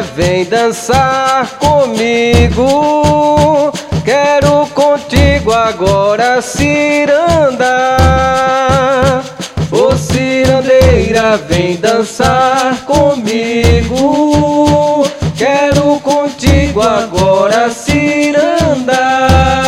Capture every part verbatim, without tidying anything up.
vem dançar comigo. Quero contigo agora, ciranda. Ô cirandeira, vem dançar comigo. Quero contigo agora, ciranda.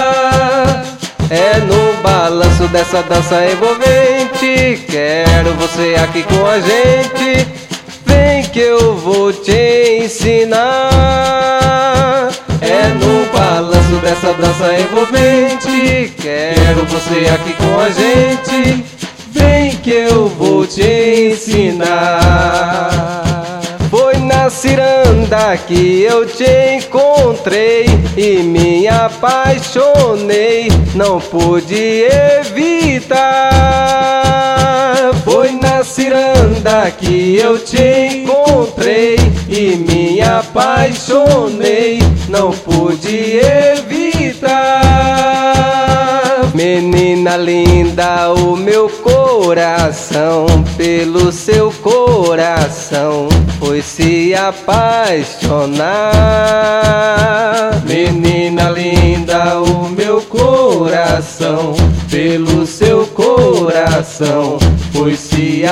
É no balanço dessa dança envolvente. Quero você aqui com a gente. Vem que eu vou te ensinar. É no balanço dessa dança envolvente. Quero você aqui com a gente. Vem que eu vou te ensinar. Foi na ciranda que eu te encontrei e me apaixonei, não pude evitar. Foi na ciranda que eu te encontrei e me apaixonei, não pude evitar. Menina linda, o meu coração pelo seu coração foi se apaixonar. Menina linda, o meu coração pelo seu coração foi se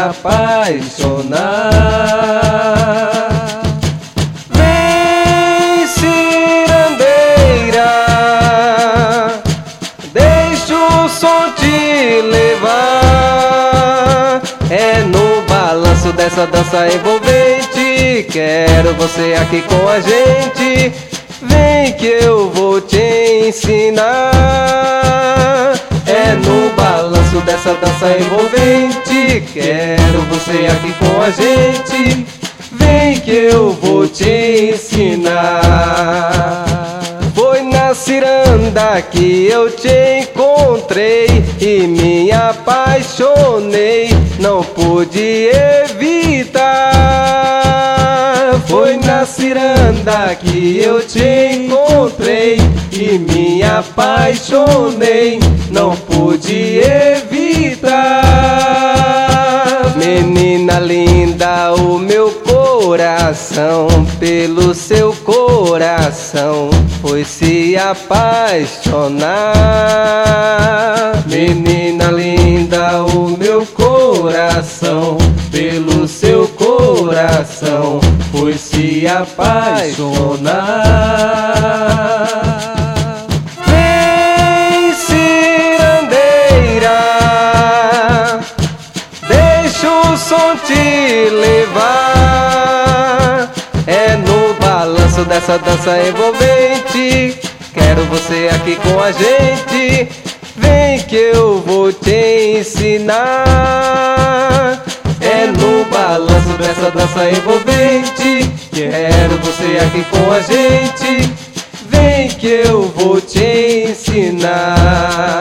apaixonar. Vem, cirandeira, deixa o som te levar. É no balanço dessa dança envolvente. Quero você aqui com a gente. Vem que eu vou te ensinar. É no balanço dessa dança envolvente. Quero você aqui com a gente. Vem que eu vou te ensinar. Foi na ciranda que eu te encontrei e me apaixonei, não pude evitar. Foi na ciranda que eu te encontrei e me apaixonei, não pude evitar. Menina linda, o meu coração pelo seu coração foi se apaixonar. Menina linda, o meu coração pelo seu coração foi se apaixonar. Vem, cirandeira, deixa o som te levar. É no balanço dessa dança envolvente. Quero você aqui com a gente. Vem que eu vou te ensinar. É no balanço dessa dança envolvente. Quero você aqui com a gente. Vem que eu vou te ensinar.